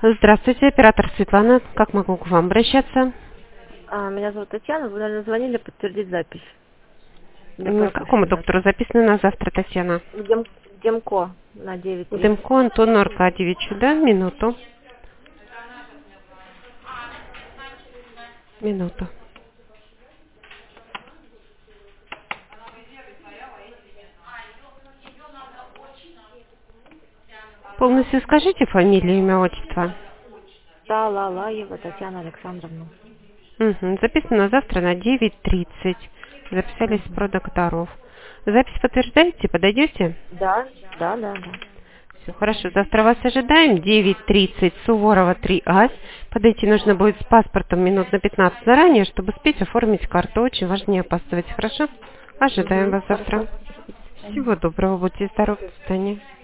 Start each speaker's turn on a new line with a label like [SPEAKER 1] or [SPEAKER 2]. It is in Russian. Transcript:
[SPEAKER 1] Здравствуйте, оператор Светлана. Как могу к вам обращаться?
[SPEAKER 2] Меня зовут Татьяна. Вы, наверное, звонили подтвердить запись.
[SPEAKER 1] К какому доктору записано на завтра, Татьяна?
[SPEAKER 2] Демко на 9:30.
[SPEAKER 1] Демко Антону Аркадьевичу, да? Минуту. Минуту. Полностью скажите фамилию, имя, отчество.
[SPEAKER 2] Талалаева Татьяна Александровна.
[SPEAKER 1] Угу. Записано завтра на 9:30. Записались про докторов. Запись подтверждаете? Подойдете?
[SPEAKER 2] Да.
[SPEAKER 1] Все хорошо. Завтра вас ожидаем. 9:30, Суворова 3А. Подойти нужно будет с паспортом минут на 15 заранее, чтобы успеть оформить карту. Очень важно не опаздывать. Хорошо? Ожидаем вас завтра.
[SPEAKER 2] Хорошо.
[SPEAKER 1] Всего доброго. Будьте здоровы. До свидания.